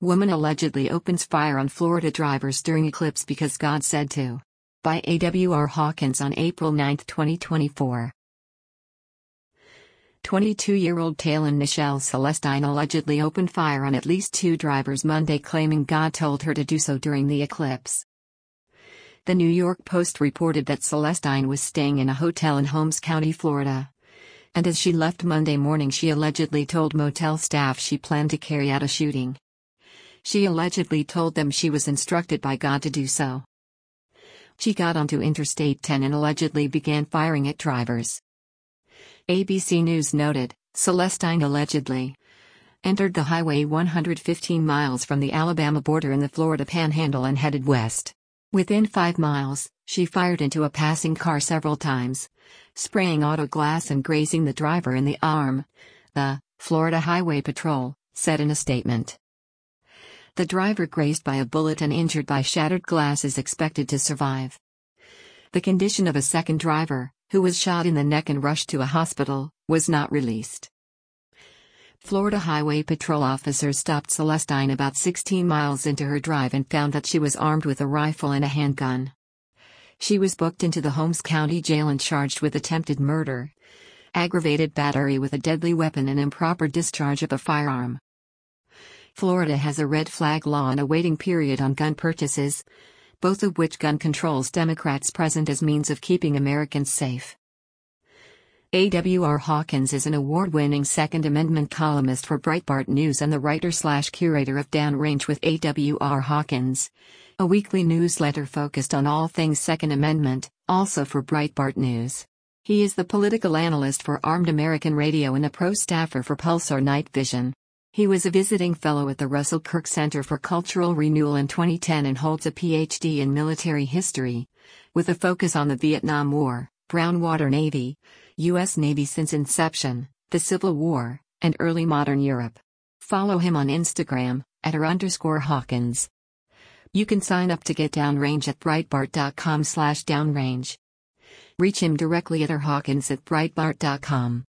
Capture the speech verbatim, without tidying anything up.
Woman allegedly opens fire on Florida drivers during eclipse because God said to. By A W R Hawkins on April ninth, twenty twenty-four. twenty-two-year-old Talon Nichelle Celestine allegedly opened fire on at least two drivers Monday, claiming God told her to do so during the eclipse. The New York Post reported that Celestine was staying in a hotel in Holmes County, Florida. And as she left Monday morning, she allegedly told motel staff she planned to carry out a shooting. She allegedly told them she was instructed by God to do so. She got onto Interstate ten and allegedly began firing at drivers. A B C News noted, Celestine allegedly entered the highway one hundred fifteen miles from the Alabama border in the Florida Panhandle and headed west. Within five miles, she fired into a passing car several times, spraying auto glass and grazing the driver in the arm, the Florida Highway Patrol said in a statement. The driver grazed by a bullet and injured by shattered glass is expected to survive. The condition of a second driver, who was shot in the neck and rushed to a hospital, was not released. Florida Highway Patrol officers stopped Celestine about sixteen miles into her drive and found that she was armed with a rifle and a handgun. She was booked into the Holmes County Jail and charged with attempted murder, aggravated battery with a deadly weapon, and improper discharge of a firearm. Florida has a red flag law and a waiting period on gun purchases, both of which gun controls Democrats present as means of keeping Americans safe. A W R Hawkins is an award-winning Second Amendment columnist for Breitbart News and the writer-slash-curator of Downrange with A W R Hawkins, a weekly newsletter focused on all things Second Amendment, also for Breitbart News. He is the political analyst for Armed American Radio and a pro staffer for Pulsar Night Vision. He was a visiting fellow at the Russell Kirk Center for Cultural Renewal in twenty ten and holds a P H D in military history, with a focus on the Vietnam War, Brown Water Navy, U S Navy since inception, the Civil War, and early modern Europe. Follow him on Instagram, at her underscore Hawkins. You can sign up to get Downrange at breitbart.com slash downrange. Reach him directly at her Hawkins at breitbart dot com.